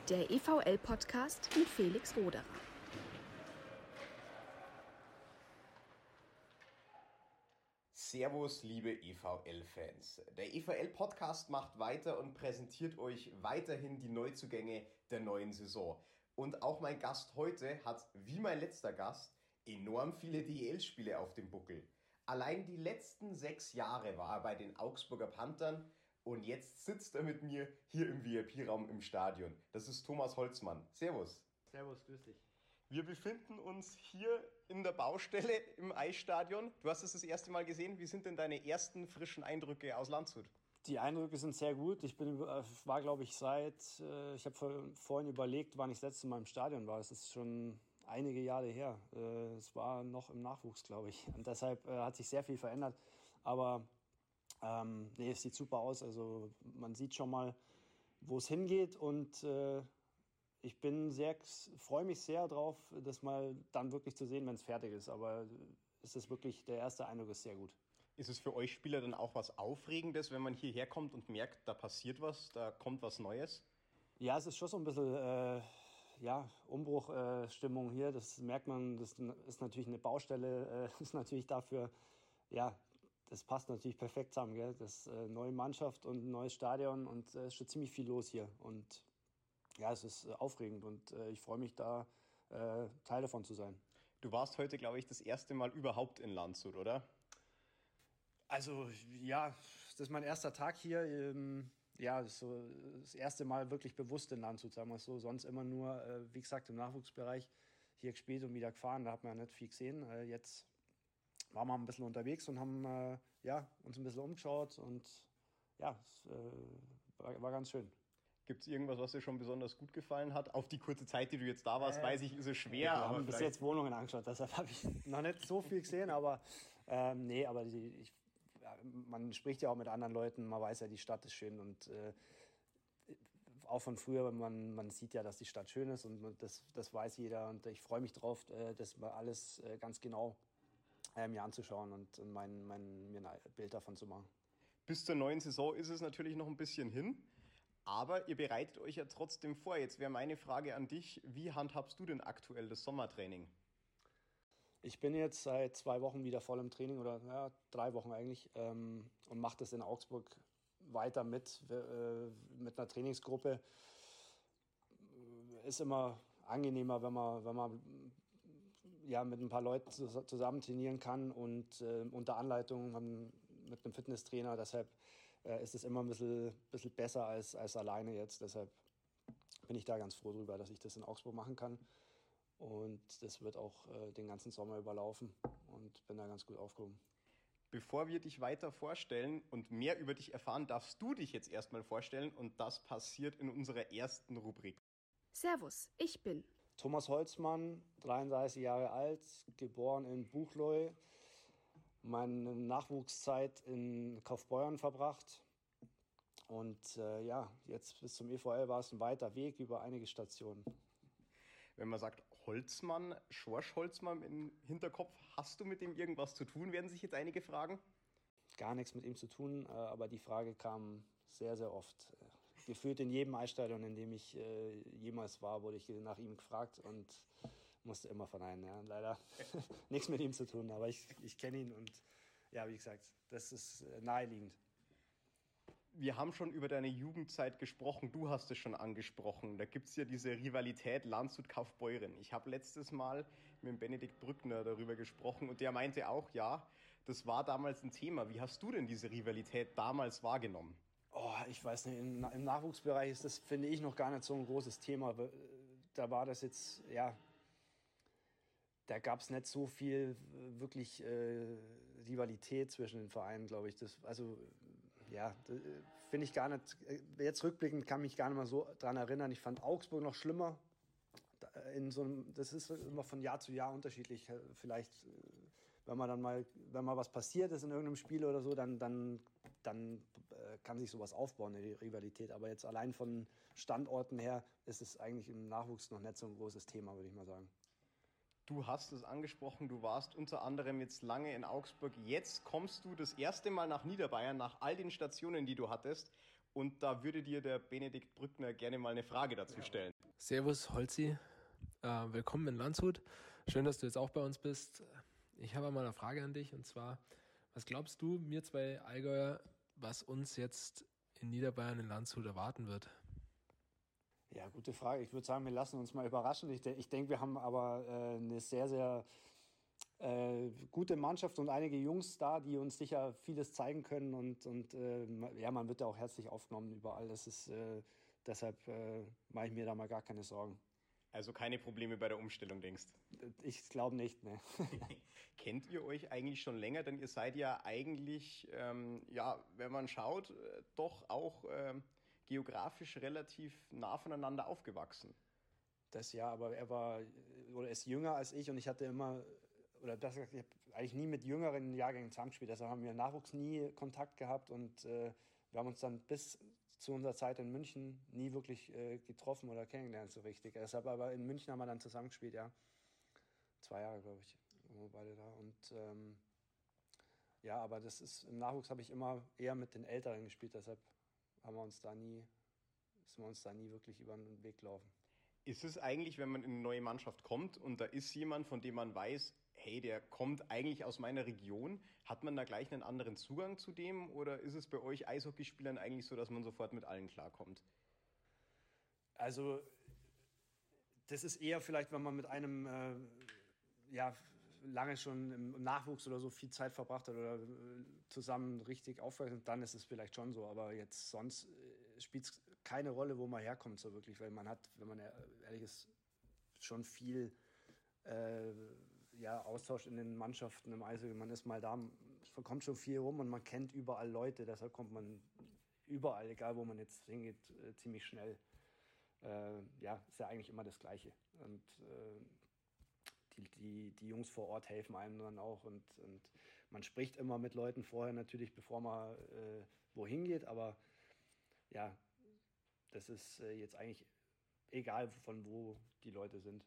Der EVL-Podcast mit Felix Roderer. Servus, liebe EVL-Fans. Der EVL-Podcast macht weiter und präsentiert euch weiterhin die Neuzugänge der neuen Saison. Und auch mein Gast heute hat, wie mein letzter Gast, enorm viele DEL-Spiele auf dem Buckel. Allein die letzten 6 Jahre war er bei den Augsburger Panthern und jetzt sitzt er mit mir hier im VIP-Raum im Stadion. Das ist Thomas Holzmann. Servus. Servus, grüß dich. Wir befinden uns hier in der Baustelle im Eisstadion. Du hast es das erste Mal gesehen. Wie sind denn deine ersten frischen Eindrücke aus Landshut? Die Eindrücke sind sehr gut. Ich war, glaube ich, ich habe vorhin überlegt, wann ich das letzte Mal im Stadion war. Das ist schon einige Jahre her. Es war noch im Nachwuchs, glaube ich. Und deshalb hat sich sehr viel verändert. Aber es sieht super aus. Also man sieht schon mal, wo es hingeht. Und ich freue mich sehr drauf, das mal dann wirklich zu sehen, wenn es fertig ist. Aber es ist wirklich, der erste Eindruck ist sehr gut. Ist es für euch Spieler dann auch was Aufregendes, wenn man hierher kommt und merkt, da passiert was, da kommt was Neues? Ja, es ist schon so ein bisschen Umbruchstimmung hier. Das merkt man, das ist natürlich eine Baustelle, ist natürlich dafür, ja, das passt natürlich perfekt zusammen. Gell? Das neue Mannschaft und ein neues Stadion und es ist schon ziemlich viel los hier. Und ja, es ist aufregend und ich freue mich da, Teil davon zu sein. Du warst heute, glaube ich, das erste Mal überhaupt in Landshut, oder? Also ja, das ist mein erster Tag hier. Das ist so das erste Mal wirklich bewusst in Landshut, sagen wir es so. Sonst immer nur, wie gesagt, im Nachwuchsbereich hier gespielt und wieder gefahren. Da hat man ja nicht viel gesehen. Jetzt waren wir ein bisschen unterwegs und haben uns ein bisschen umgeschaut und ja, es war ganz schön. Gibt es irgendwas, was dir schon besonders gut gefallen hat? Auf die kurze Zeit, die du jetzt da warst, weiß ich, ist es schwer. Wir haben bis jetzt Wohnungen angeschaut, deshalb habe ich noch nicht so viel gesehen, aber man spricht ja auch mit anderen Leuten, man weiß ja, die Stadt ist schön und auch von früher, man sieht ja, dass die Stadt schön ist und das weiß jeder und ich freue mich drauf, das mal alles ganz genau mir anzuschauen und mir ein Bild davon zu machen. Bis zur neuen Saison ist es natürlich noch ein bisschen hin. Aber ihr bereitet euch ja trotzdem vor. Jetzt wäre meine Frage an dich, wie handhabst du denn aktuell das Sommertraining? Ich bin jetzt seit 2 Wochen wieder voll im Training, oder 3 Wochen eigentlich, und mache das in Augsburg weiter mit einer Trainingsgruppe. Ist immer angenehmer, wenn man mit ein paar Leuten zusammen trainieren kann und unter Anleitung mit einem Fitnesstrainer. Deshalb ist es immer ein bisschen besser als alleine jetzt. Deshalb bin ich da ganz froh drüber, dass ich das in Augsburg machen kann. Und das wird auch den ganzen Sommer überlaufen und bin da ganz gut aufgehoben. Bevor wir dich weiter vorstellen und mehr über dich erfahren, darfst du dich jetzt erstmal vorstellen und das passiert in unserer ersten Rubrik. Servus, ich bin Thomas Holzmann, 33 Jahre alt, geboren in Buchloe. Meine Nachwuchszeit in Kaufbeuern verbracht. Und jetzt bis zum EVL war es ein weiter Weg über einige Stationen. Wenn man sagt Holzmann, Schorsch Holzmann im Hinterkopf, hast du mit dem irgendwas zu tun, werden sich jetzt einige fragen? Gar nichts mit ihm zu tun, aber die Frage kam sehr, sehr oft. Gefühlt in jedem Eisstadion, in dem ich jemals war, wurde ich nach ihm gefragt und musste immer verneinen. Ja. Leider nichts mit ihm zu tun, aber ich kenne ihn und ja, wie gesagt, das ist naheliegend. Wir haben schon über deine Jugendzeit gesprochen, du hast es schon angesprochen. Da gibt es ja diese Rivalität Landshut-Kaufbeuren. Ich habe letztes Mal mit Benedikt Brückner darüber gesprochen und der meinte auch, ja, das war damals ein Thema. Wie hast du denn diese Rivalität damals wahrgenommen? Ich weiß nicht, im Nachwuchsbereich ist das, finde ich, noch gar nicht so ein großes Thema. Da war das jetzt, da gab es nicht so viel wirklich Rivalität zwischen den Vereinen, glaube ich. Finde ich gar nicht, jetzt rückblickend kann mich gar nicht mal so dran erinnern. Ich fand Augsburg noch schlimmer. Das ist immer von Jahr zu Jahr unterschiedlich. Vielleicht, wenn mal was passiert ist in irgendeinem Spiel oder so, dann kann sich sowas aufbauen, eine Rivalität. Aber jetzt allein von Standorten her ist es eigentlich im Nachwuchs noch nicht so ein großes Thema, würde ich mal sagen. Du hast es angesprochen, du warst unter anderem jetzt lange in Augsburg. Jetzt kommst du das erste Mal nach Niederbayern, nach all den Stationen, die du hattest. und da würde dir der Benedikt Brückner gerne mal eine Frage dazu stellen. Servus Holzi, willkommen in Landshut. Schön, dass du jetzt auch bei uns bist. Ich habe mal eine Frage an dich, und zwar, was glaubst du, mir zwei Allgäuer, was uns jetzt in Niederbayern in Landshut erwarten wird? Ja, gute Frage. Ich würde sagen, wir lassen uns mal überraschen. Ich denke, wir haben aber eine sehr, sehr gute Mannschaft und einige Jungs da, die uns sicher vieles zeigen können. Und ja, man wird da auch herzlich aufgenommen überall. Das ist, deshalb mache ich mir da mal gar keine Sorgen. Also keine Probleme bei der Umstellung, denkst du? Ich glaube nicht, ne. Kennt ihr euch eigentlich schon länger? Denn ihr seid ja eigentlich, ja, wenn man schaut, doch auch geografisch relativ nah voneinander aufgewachsen. Das ja, aber er war oder ist jünger als ich und ich hatte immer, oder das, ich habe eigentlich nie mit jüngeren Jahrgängen zusammengespielt. Deshalb haben wir im Nachwuchs nie Kontakt gehabt und wir haben uns dann bis zu unserer Zeit in München nie wirklich getroffen oder kennengelernt so richtig. Deshalb aber in München haben wir dann zusammengespielt, ja. 2 Jahre, glaube ich, waren wir beide da. Und ja, aber das ist, im Nachwuchs habe ich immer eher mit den Älteren gespielt, deshalb sind wir uns da nie wirklich über den Weg gelaufen. Ist es eigentlich, wenn man in eine neue Mannschaft kommt und da ist jemand, von dem man weiß, hey, der kommt eigentlich aus meiner Region, hat man da gleich einen anderen Zugang zu dem oder ist es bei euch Eishockeyspielern eigentlich so, dass man sofort mit allen klarkommt? Also das ist eher vielleicht, wenn man mit einem ja, lange schon im Nachwuchs oder so viel Zeit verbracht hat oder zusammen richtig aufgewachsen, dann ist es vielleicht schon so. Aber jetzt sonst spielt es keine Rolle, wo man herkommt so wirklich, weil man hat, wenn man ehrlich ist, schon viel ja, Austausch in den Mannschaften im Eishockey. Man ist mal da, es kommt schon viel rum und man kennt überall Leute, deshalb kommt man überall, egal wo man jetzt hingeht, ziemlich schnell. Ja, ist ja eigentlich immer das Gleiche. Und die Jungs vor Ort helfen einem dann auch und man spricht immer mit Leuten vorher natürlich, bevor man wohin geht, aber ja, das ist jetzt eigentlich egal, von wo die Leute sind.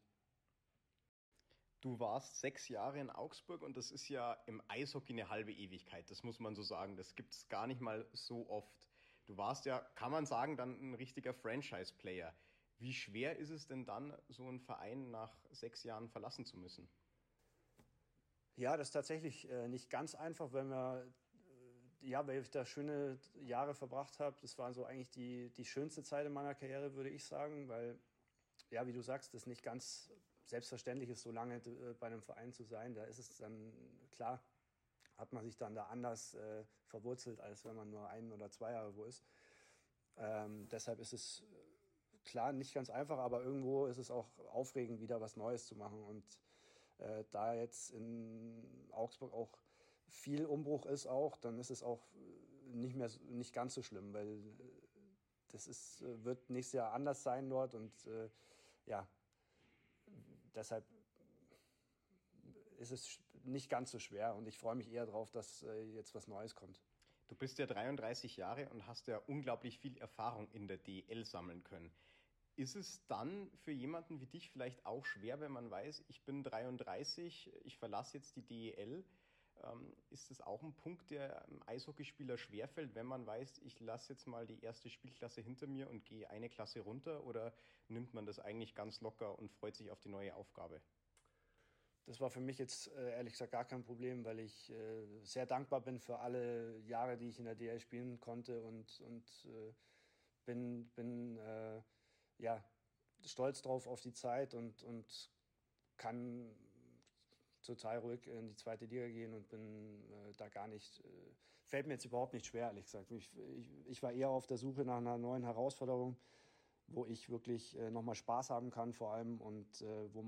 Du warst 6 Jahre in Augsburg und das ist ja im Eishockey eine halbe Ewigkeit, das muss man so sagen, das gibt es gar nicht mal so oft. Du warst ja, kann man sagen, dann ein richtiger Franchise-Player. Wie schwer ist es denn dann, so einen Verein nach 6 Jahren verlassen zu müssen? Ja, das ist tatsächlich nicht ganz einfach, ja, weil ich da schöne Jahre verbracht habe. Das war so eigentlich die schönste Zeit in meiner Karriere, würde ich sagen, weil, ja, wie du sagst, das nicht ganz selbstverständlich ist, so lange bei einem Verein zu sein. Da ist es dann, klar, hat man sich dann da anders verwurzelt, als wenn man nur 1 oder 2 Jahre wo ist. Deshalb ist es klar nicht ganz einfach, aber irgendwo ist es auch aufregend, wieder was Neues zu machen. Und da jetzt in Augsburg auch viel Umbruch ist auch, dann ist es auch nicht ganz so schlimm, weil wird nächstes Jahr anders sein dort und ja, deshalb ist es nicht ganz so schwer und ich freue mich eher darauf, dass jetzt was Neues kommt. Du bist ja 33 Jahre und hast ja unglaublich viel Erfahrung in der DEL sammeln können. Ist es dann für jemanden wie dich vielleicht auch schwer, wenn man weiß, ich bin 33, ich verlasse jetzt die DEL? Ist das auch ein Punkt, der einem Eishockeyspieler schwerfällt, wenn man weiß, ich lasse jetzt mal die erste Spielklasse hinter mir und gehe eine Klasse runter? Oder nimmt man das eigentlich ganz locker und freut sich auf die neue Aufgabe? Das war für mich jetzt ehrlich gesagt gar kein Problem, weil ich sehr dankbar bin für alle Jahre, die ich in der DEL spielen konnte und bin ja, stolz drauf auf die Zeit und kann total ruhig in die 2. Liga gehen und bin da gar nicht, fällt mir jetzt überhaupt nicht schwer, ehrlich gesagt. Ich war eher auf der Suche nach einer neuen Herausforderung, wo ich wirklich nochmal Spaß haben kann vor allem und wo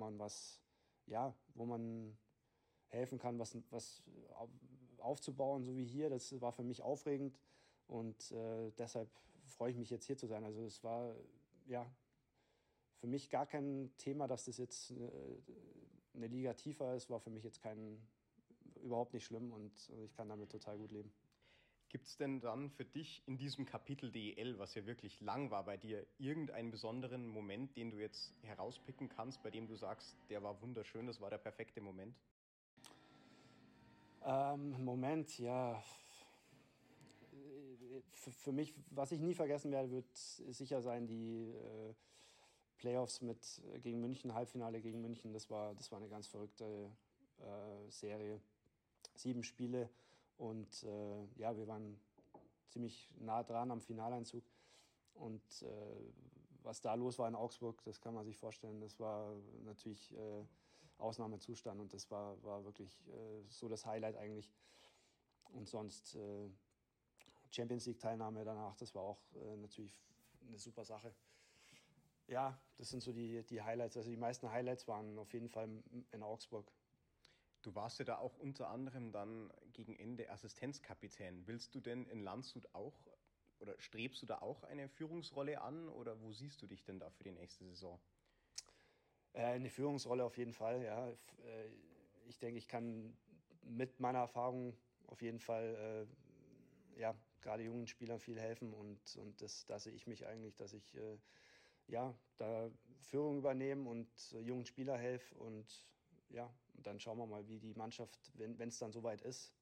man helfen kann, was aufzubauen, so wie hier. Das war für mich aufregend und deshalb freue ich mich jetzt hier zu sein. Also es war ja für mich gar kein Thema, dass das jetzt eine Liga tiefer ist, war für mich jetzt überhaupt nicht schlimm und ich kann damit total gut leben. Gibt es denn dann für dich in diesem Kapitel DEL, was ja wirklich lang war bei dir, irgendeinen besonderen Moment, den du jetzt herauspicken kannst, bei dem du sagst, der war wunderschön, das war der perfekte Moment? Moment, ja. für mich, was ich nie vergessen werde, wird sicher sein, die Playoffs gegen München, Halbfinale gegen München. Das war eine ganz verrückte Serie. 7 Spiele und wir waren ziemlich nah dran am Finaleinzug. Und was da los war in Augsburg, das kann man sich vorstellen, das war natürlich Ausnahmezustand und das war wirklich so das Highlight eigentlich. Und sonst Champions League-Teilnahme danach, das war auch natürlich eine super Sache. Ja, das sind so die Highlights. Also die meisten Highlights waren auf jeden Fall in Augsburg. Du warst ja da auch unter anderem dann gegen Ende Assistenzkapitän. Willst du denn in Landshut auch oder strebst du da auch eine Führungsrolle an oder wo siehst du dich denn da für die nächste Saison? Eine Führungsrolle auf jeden Fall, ja. Ich denke, ich kann mit meiner Erfahrung auf jeden Fall gerade jungen Spielern viel helfen und da sehe ich mich eigentlich, dass ich da Führung übernehme und jungen Spieler helfe und dann schauen wir mal, wie die Mannschaft, wenn es dann soweit ist,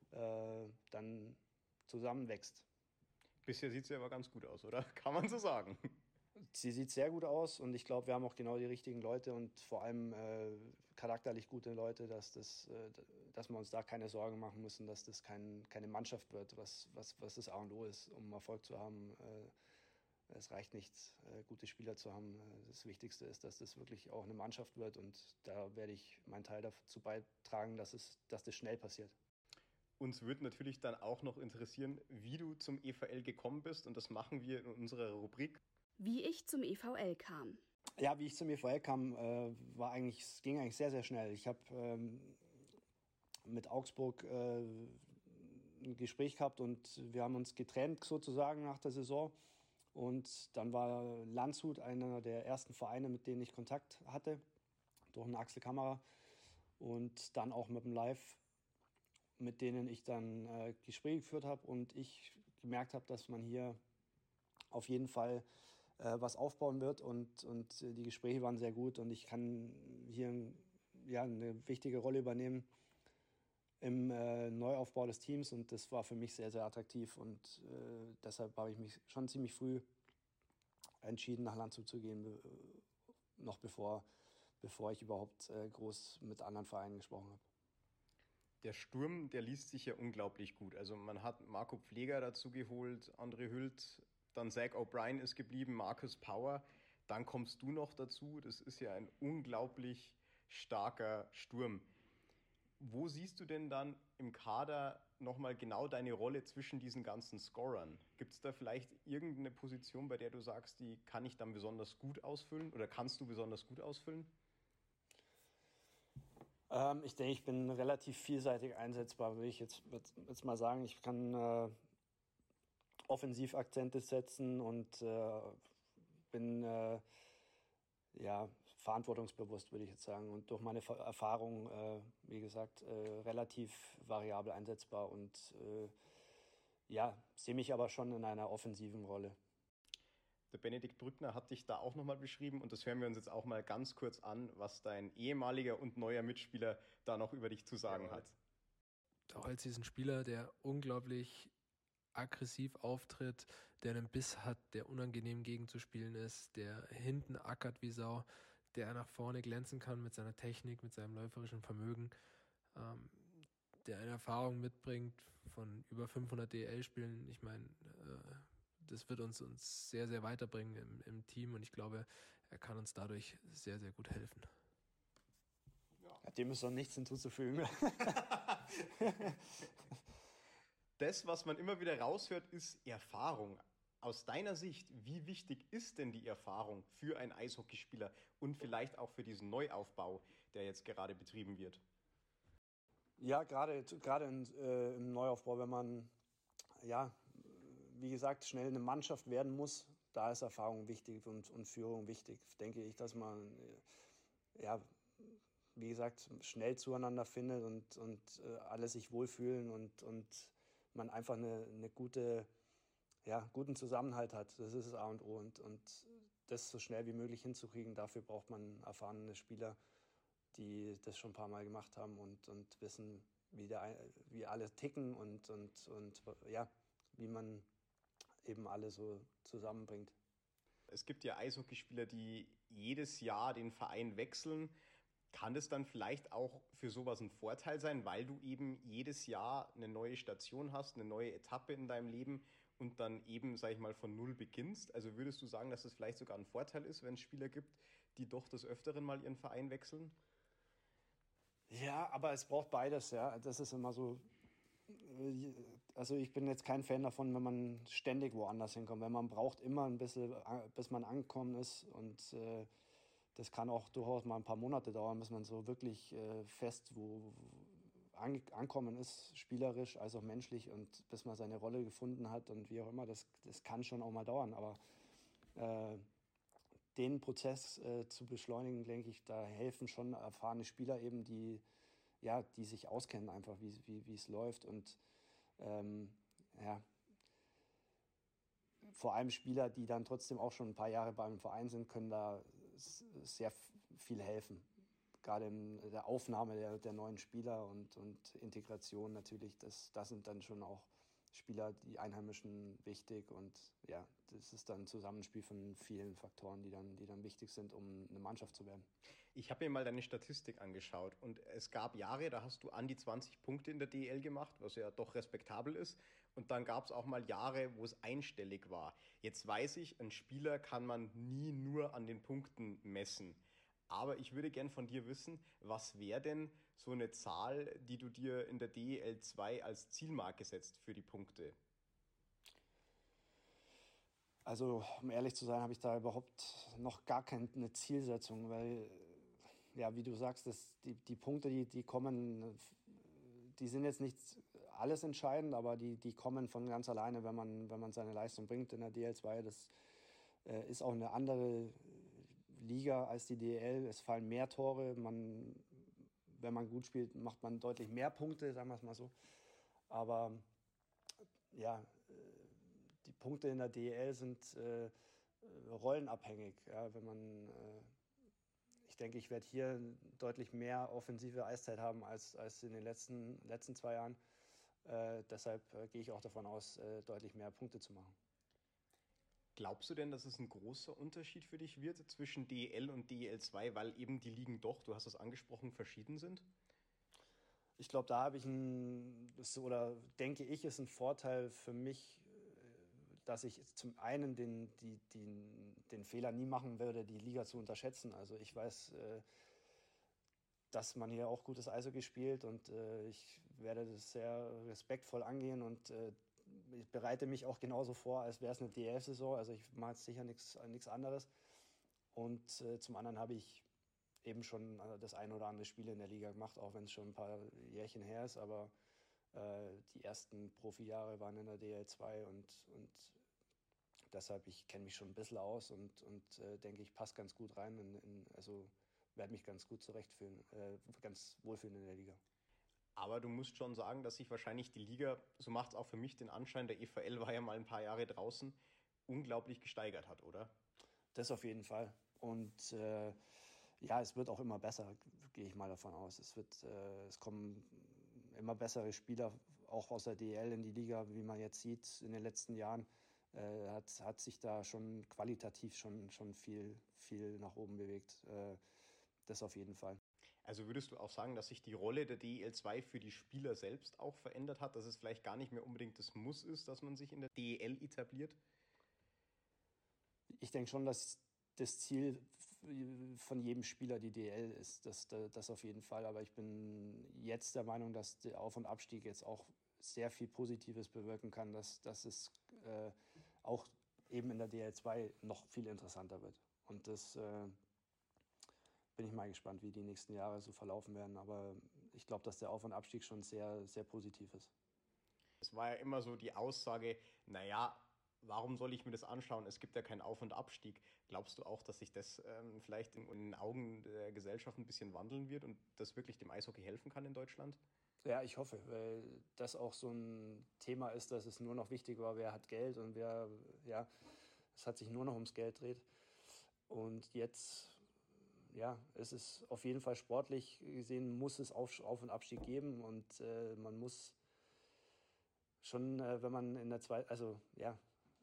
dann zusammenwächst. Bisher sieht sie aber ganz gut aus, oder? Kann man so sagen. Sie sieht sehr gut aus und ich glaube, wir haben auch genau die richtigen Leute und vor allem charakterlich gute Leute, dass wir uns da keine Sorgen machen müssen, dass das keine Mannschaft wird, was das A und O ist, um Erfolg zu haben. Es reicht nicht, gute Spieler zu haben. Das Wichtigste ist, dass das wirklich auch eine Mannschaft wird und da werde ich meinen Teil dazu beitragen, dass das schnell passiert. Uns wird natürlich dann auch noch interessieren, wie du zum EVL gekommen bist und das machen wir in unserer Rubrik. Wie ich zum EVL kam. Ja, wie ich zum EVL kam, ging eigentlich sehr, sehr schnell. Ich habe mit Augsburg ein Gespräch gehabt und wir haben uns getrennt sozusagen nach der Saison. Und dann war Landshut einer der ersten Vereine, mit denen ich Kontakt hatte, durch einen Axel Kammerer. Und dann auch mit dem Live, mit denen ich dann Gespräche geführt habe und ich gemerkt habe, dass man hier auf jeden Fall was aufbauen wird und die Gespräche waren sehr gut und ich kann hier eine wichtige Rolle übernehmen im Neuaufbau des Teams und das war für mich sehr, sehr attraktiv und deshalb habe ich mich schon ziemlich früh entschieden, nach Landshut zu gehen, noch bevor ich überhaupt groß mit anderen Vereinen gesprochen habe. Der Sturm, der liest sich ja unglaublich gut. Also man hat Marco Pfleger dazu geholt, André Hült, dann Zach O'Brien ist geblieben, Marcus Power. Dann kommst du noch dazu. Das ist ja ein unglaublich starker Sturm. Wo siehst du denn dann im Kader nochmal genau deine Rolle zwischen diesen ganzen Scorern? Gibt es da vielleicht irgendeine Position, bei der du sagst, die kann ich dann besonders gut ausfüllen oder kannst du besonders gut ausfüllen? Ich denke, ich bin relativ vielseitig einsetzbar, würde ich jetzt mal sagen. Ich kann Offensivakzente setzen und bin verantwortungsbewusst, würde ich jetzt sagen. Und durch meine Erfahrung, wie gesagt, relativ variabel einsetzbar und sehe mich aber schon in einer offensiven Rolle. Der Benedikt Brückner hat dich da auch nochmal beschrieben und das hören wir uns jetzt auch mal ganz kurz an, was dein ehemaliger und neuer Mitspieler da noch über dich zu sagen hat. Der Holz ist ein Spieler, der unglaublich aggressiv auftritt, der einen Biss hat, der unangenehm gegenzuspielen ist, der hinten ackert wie Sau, der nach vorne glänzen kann mit seiner Technik, mit seinem läuferischen Vermögen, der eine Erfahrung mitbringt von über 500 DEL-Spielen. Ich meine, das wird uns sehr, sehr weiterbringen im Team und ich glaube, er kann uns dadurch sehr, sehr gut helfen. Ja, dem ist doch nichts hinzuzufügen. Das, was man immer wieder raushört, ist Erfahrung. Aus deiner Sicht, wie wichtig ist denn die Erfahrung für einen Eishockeyspieler und vielleicht auch für diesen Neuaufbau, der jetzt gerade betrieben wird? Ja, gerade im Neuaufbau, wenn man wie gesagt, schnell eine Mannschaft werden muss, da ist Erfahrung wichtig und Führung wichtig. Denke ich, dass man, wie gesagt, schnell zueinander findet und alle sich wohlfühlen und man einfach eine guten Zusammenhalt hat. Das ist das A und O und das so schnell wie möglich hinzukriegen, dafür braucht man erfahrene Spieler, die das schon ein paar Mal gemacht haben und wissen, wie alle ticken und wie man eben alle so zusammenbringt. Es gibt ja Eishockeyspieler, die jedes Jahr den Verein wechseln. Kann das dann vielleicht auch für sowas ein Vorteil sein, weil du eben jedes Jahr eine neue Station hast, eine neue Etappe in deinem Leben und dann eben, sag ich mal, von Null beginnst? Also würdest du sagen, dass das vielleicht sogar ein Vorteil ist, wenn es Spieler gibt, die doch des Öfteren mal ihren Verein wechseln? Ja, aber es braucht beides, ja. Das ist immer so. Also ich bin jetzt kein Fan davon, wenn man ständig woanders hinkommt. Weil man braucht immer ein bisschen, bis man angekommen ist. Und das kann auch durchaus mal ein paar Monate dauern, bis man so wirklich fest ankommen ist, spielerisch als auch menschlich, und bis man seine Rolle gefunden hat und wie auch immer. Das kann schon auch mal dauern. Aber den Prozess zu beschleunigen, denke ich, da helfen schon erfahrene Spieler eben, die sich auskennen einfach, wie es läuft. Und ja, vor allem Spieler, die dann trotzdem auch schon ein paar Jahre beim Verein sind, können da sehr viel helfen. Gerade in der Aufnahme der neuen Spieler und Integration natürlich. Das sind dann schon auch Spieler, die Einheimischen, wichtig. Und ja, das ist dann ein Zusammenspiel von vielen Faktoren, die dann wichtig sind, um eine Mannschaft zu werden. Ich habe mir mal deine Statistik angeschaut und es gab Jahre, da hast du an die 20 Punkte in der DEL gemacht, was ja doch respektabel ist. Und dann gab es auch mal Jahre, wo es einstellig war. Jetzt weiß ich, ein Spieler kann man nie nur an den Punkten messen. Aber ich würde gern von dir wissen, was wäre denn so eine Zahl, die du dir in der DEL 2 als Zielmarke setzt für die Punkte? Also, um ehrlich zu sein, habe ich da überhaupt noch gar keine Zielsetzung, weil, ja, wie du sagst, die Punkte, die kommen, die sind jetzt nicht alles entscheidend, aber die kommen von ganz alleine, wenn man seine Leistung bringt in der DL2. Das ist auch eine andere Liga als die DL. Es fallen mehr Tore. Wenn man gut spielt, macht man deutlich mehr Punkte, sagen wir es mal so. Aber ja, die Punkte in der DEL sind rollenabhängig. Ja, ich denke, ich werde hier deutlich mehr offensive Eiszeit haben als in den letzten 2 Jahren. Deshalb gehe ich auch davon aus, deutlich mehr Punkte zu machen. Glaubst du denn, dass es ein großer Unterschied für dich wird zwischen DEL und DEL 2, weil eben die Ligen doch, du hast es angesprochen, verschieden sind? Ich glaube, da habe ich denke ich, ist ein Vorteil für mich, dass ich zum einen den Fehler nie machen würde, die Liga zu unterschätzen. Also ich weiß, dass man hier auch gutes Eishockey spielt, und ich werde das sehr respektvoll angehen, und ich bereite mich auch genauso vor, als wäre es eine DEL-Saison. Also ich mache jetzt sicher nichts anderes. Und zum anderen habe ich eben schon das ein oder andere Spiel in der Liga gemacht, auch wenn es schon ein paar Jährchen her ist. Aber die ersten Profijahre waren in der DL2, und deshalb, ich kenne mich schon ein bisschen aus, und denke, ich passe ganz gut rein. Also werde mich ganz gut ganz wohlfühlen in der Liga. Aber du musst schon sagen, dass sich wahrscheinlich die Liga, so macht es auch für mich den Anschein, der EVL war ja mal ein paar Jahre draußen, unglaublich gesteigert hat, oder? Das auf jeden Fall. Und ja, es wird auch immer besser, gehe ich mal davon aus. Es kommen immer bessere Spieler auch aus der DEL in die Liga, wie man jetzt sieht in den letzten Jahren. Hat sich da schon qualitativ schon viel nach oben bewegt. Das auf jeden Fall. Also würdest du auch sagen, dass sich die Rolle der DEL 2 für die Spieler selbst auch verändert hat, dass es vielleicht gar nicht mehr unbedingt das Muss ist, dass man sich in der DEL etabliert? Ich denke schon, dass das Ziel von jedem Spieler die DEL ist, das auf jeden Fall. Aber ich bin jetzt der Meinung, dass der Auf- und Abstieg jetzt auch sehr viel Positives bewirken kann, dass es auch eben in der DL2 noch viel interessanter wird. Und das bin ich mal gespannt, wie die nächsten Jahre so verlaufen werden. Aber ich glaube, dass der Auf- und Abstieg schon sehr, sehr positiv ist. Es war ja immer so die Aussage, naja, warum soll ich mir das anschauen? Es gibt ja keinen Auf- und Abstieg. Glaubst du auch, dass sich das vielleicht in den Augen der Gesellschaft ein bisschen wandeln wird und das wirklich dem Eishockey helfen kann in Deutschland? Ja, ich hoffe, weil das auch so ein Thema ist, dass es nur noch wichtig war, wer hat Geld, und es hat sich nur noch ums Geld dreht. Und jetzt, ja, es ist auf jeden Fall sportlich gesehen, muss es Auf- und Abstieg geben, und man muss schon, wenn man in der zweiten, also ja,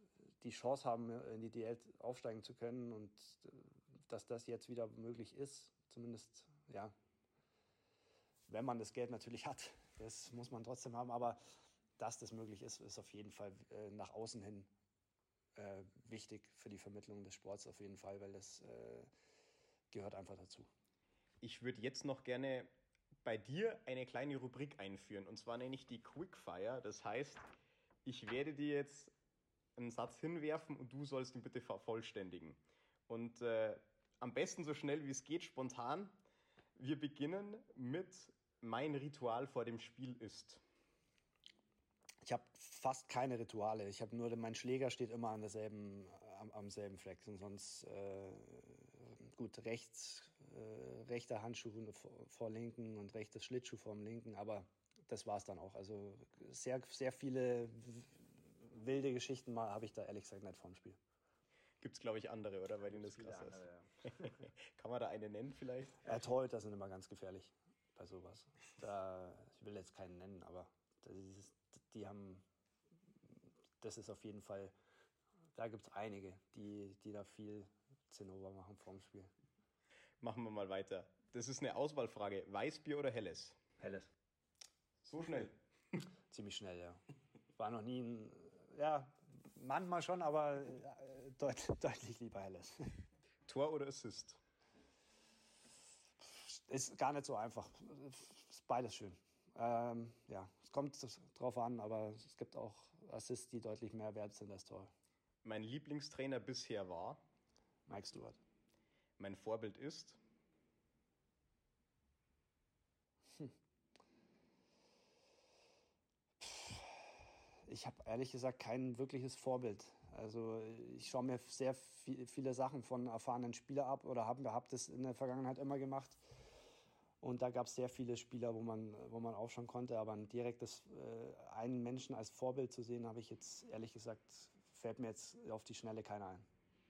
die Chance haben, in die DL aufsteigen zu können und dass das jetzt wieder möglich ist, zumindest, ja, wenn man das Geld natürlich hat, das muss man trotzdem haben, aber dass das möglich ist, ist auf jeden Fall nach außen hin wichtig für die Vermittlung des Sports auf jeden Fall, weil das gehört einfach dazu. Ich würde jetzt noch gerne bei dir eine kleine Rubrik einführen, und zwar nenne ich die Quickfire. Das heißt, ich werde dir jetzt einen Satz hinwerfen und du sollst ihn bitte vervollständigen. Und am besten so schnell wie es geht, spontan. Wir beginnen mit mein Ritual vor dem Spiel ist. Ich habe fast keine Rituale. Ich habe nur, mein Schläger steht immer am selben Fleck. Und sonst gut, rechter Handschuh vor linken und rechtes Schlittschuh vor dem linken. Aber das war es dann auch. Also sehr, sehr viele wilde Geschichten habe ich da ehrlich gesagt nicht vorm Spiel. Gibt es, glaube ich, andere, oder? Bei denen das krass ist. Ja. Kann man da eine nennen vielleicht? Torhüter sind immer ganz gefährlich bei sowas. Ich will jetzt keinen nennen, aber die haben, das ist auf jeden Fall, da gibt es einige, die da viel Zinnober machen vorm Spiel. Machen wir mal weiter. Das ist eine Auswahlfrage. Weißbier oder Helles? Helles. So schnell? Ziemlich schnell, ja. War noch nie ja, manchmal schon, aber deutlich lieber Helles. Tor oder Assist? Ist gar nicht so einfach. Ist beides schön. Ja, es kommt drauf an, aber es gibt auch Assists, die deutlich mehr wert sind als Tor. Mein Lieblingstrainer bisher war? Mike Stewart. Mein Vorbild ist? Ich habe ehrlich gesagt kein wirkliches Vorbild. Also ich schaue mir sehr viele Sachen von erfahrenen Spielern ab oder habe das in der Vergangenheit immer gemacht. Und da gab es sehr viele Spieler, wo man aufschauen konnte. Aber ein direktes einen Menschen als Vorbild zu sehen, habe ich jetzt ehrlich gesagt, fällt mir jetzt auf die Schnelle keiner ein.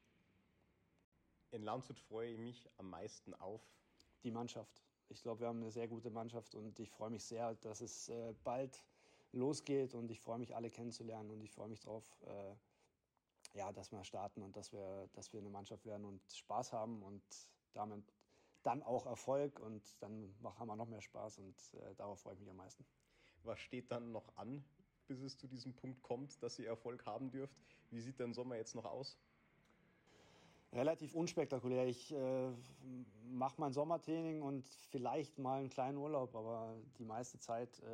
In Landshut freue ich mich am meisten auf die Mannschaft. Ich glaube, wir haben eine sehr gute Mannschaft und ich freue mich sehr, dass es bald losgeht und ich freue mich, alle kennenzulernen und ich freue mich drauf, dass wir starten und dass wir eine Mannschaft werden und Spaß haben und damit dann auch Erfolg und dann haben wir noch mehr Spaß und darauf freue ich mich am meisten. Was steht dann noch an, bis es zu diesem Punkt kommt, dass ihr Erfolg haben dürft? Wie sieht der Sommer jetzt noch aus? Relativ unspektakulär. Ich mache mein Sommertraining und vielleicht mal einen kleinen Urlaub, aber die meiste Zeit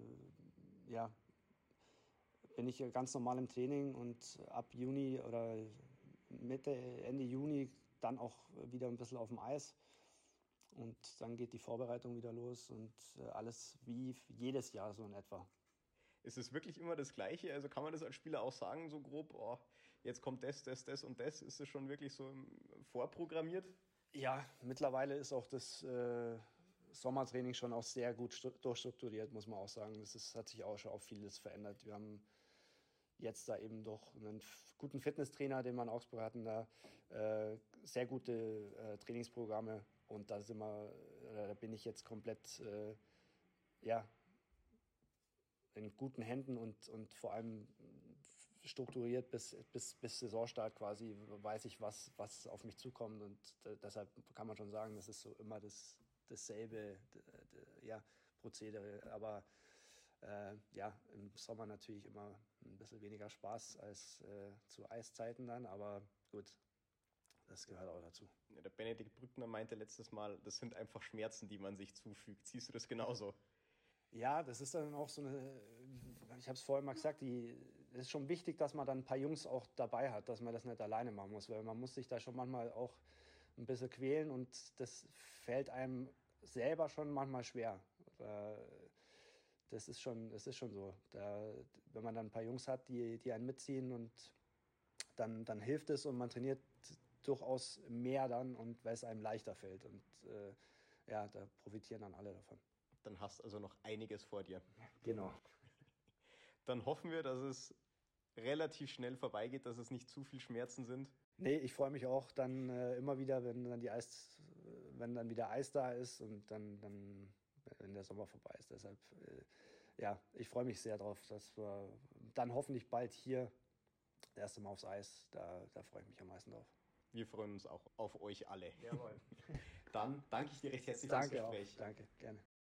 bin ich ganz normal im Training und ab Juni oder Ende Juni dann auch wieder ein bisschen auf dem Eis. Und dann geht die Vorbereitung wieder los und alles wie jedes Jahr so in etwa. Ist es wirklich immer das Gleiche? Also kann man das als Spieler auch sagen, so grob, jetzt kommt das und das? Ist das schon wirklich so vorprogrammiert? Ja, mittlerweile ist auch das Sommertraining schon auch sehr gut durchstrukturiert, muss man auch sagen. Hat sich auch schon auf vieles verändert. Wir haben jetzt da eben doch einen guten Fitnesstrainer, den wir in Augsburg hatten, da sehr gute Trainingsprogramme. Und da bin ich jetzt komplett in guten Händen und vor allem strukturiert bis Saisonstart quasi weiß ich, was auf mich zukommt. Und deshalb kann man schon sagen, das ist so immer dasselbe Prozedere. Aber im Sommer natürlich immer ein bisschen weniger Spaß als zu Eiszeiten dann. Aber gut, das gehört auch dazu. Ja, der Benedikt Brückner meinte letztes Mal, das sind einfach Schmerzen, die man sich zufügt. Siehst du das genauso? Ja, das ist dann auch so ich habe es vorhin mal gesagt, es ist schon wichtig, dass man dann ein paar Jungs auch dabei hat, dass man das nicht alleine machen muss, weil man muss sich da schon manchmal auch ein bisschen quälen und das fällt einem selber schon manchmal schwer. Das ist schon so. Wenn man dann ein paar Jungs hat, die einen mitziehen und dann hilft es und man trainiert durchaus mehr dann und weil es einem leichter fällt und da profitieren dann alle davon. Dann hast also noch einiges vor dir. Genau. Dann hoffen wir, dass es relativ schnell vorbeigeht, dass es nicht zu viel Schmerzen sind. Nee, ich freue mich auch dann immer wieder, wenn dann wieder Eis da ist und dann wenn der Sommer vorbei ist. Deshalb, ich freue mich sehr drauf, dass wir dann hoffentlich bald hier das erste Mal aufs Eis, da freue ich mich am meisten drauf. Wir freuen uns auch auf euch alle. Jawohl. Dann danke ich dir recht herzlich Danke fürs auch. Gespräch. Danke, gerne.